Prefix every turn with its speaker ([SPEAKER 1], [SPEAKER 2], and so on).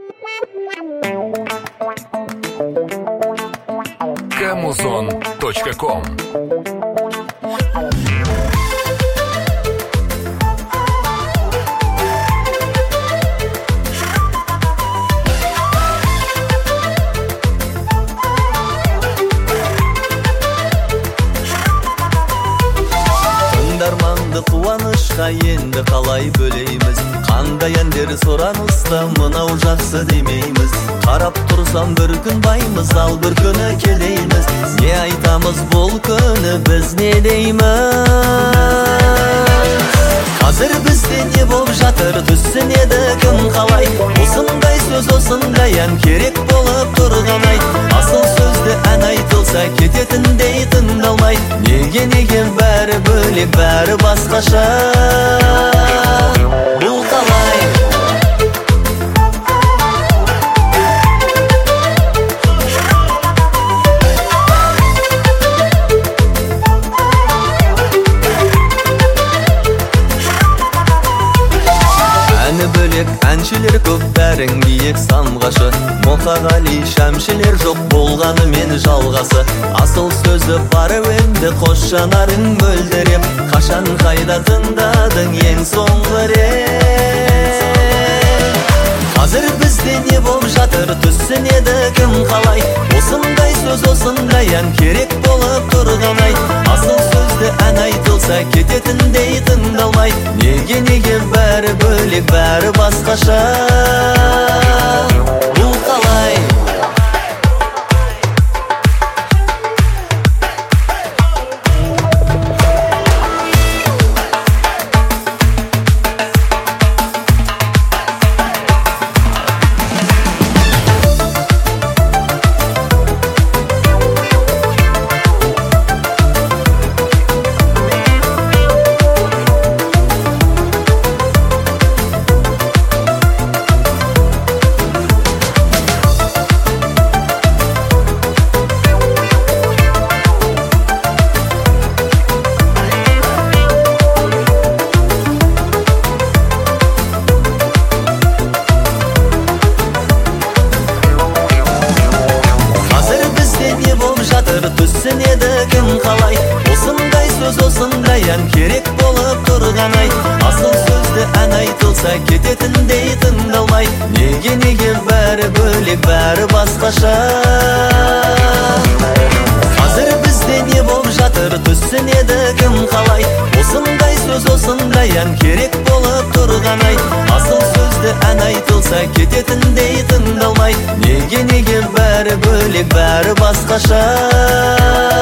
[SPEAKER 1] Kamuzon.com.
[SPEAKER 2] Тыңдарманды қуанышқа енді қалай бөлейміз? Қандай әндер сұраныста мынау жақсы демейміз? Қарап тұрсам бір күн баймыз, ал бір күні келейміз. Не айтамыз бұл күні, біз не дейміз? Қазір бізде не болып жатыр, түсінеді кім қалай? Осындай сөз, осындай ән керек болып тұрған ай. Асыл сөзді ән айтылса кететіндей тыңдалмай. Неге бәрі бөлек, бәрі басқаша? Бұл қалай? Әні бөлек, әншілер көп, бәрің биік самғашы. Мұқағали, шәмшілер жоқ болғаны мен жалғасы. Асыл сөзі бар өңді, қош жанарың мөлдіреп. Қашан қайда тыңдадың ең соңғы рет? Қазір бізде не болып жатыр, түсінеді кім қалай? Осындай сөз, осындай ән керек болып тұрған ай. Асыл сөзді ән айтылса кететіндей тыңдалмай. Неге бәрі бөлек, бәрі басқаша? Бұл қалай? Түсінеді кім қалай? Осындай сөз, осындай ән керек болып тұрған ай. Асыл сөзді ән айтылса кететіндей тыңдалмай. Неге бәрі бөлек, бәрі басқаша? Қазір бізде не болып жатыр, түсінеді кім қалай? Осындай сөз, осындай ән керек болып тұрған ай. Асыл сөзді ән айтылса кететіндей тыңдалмай. Неге бәрі бөлек, бәрі басқаша?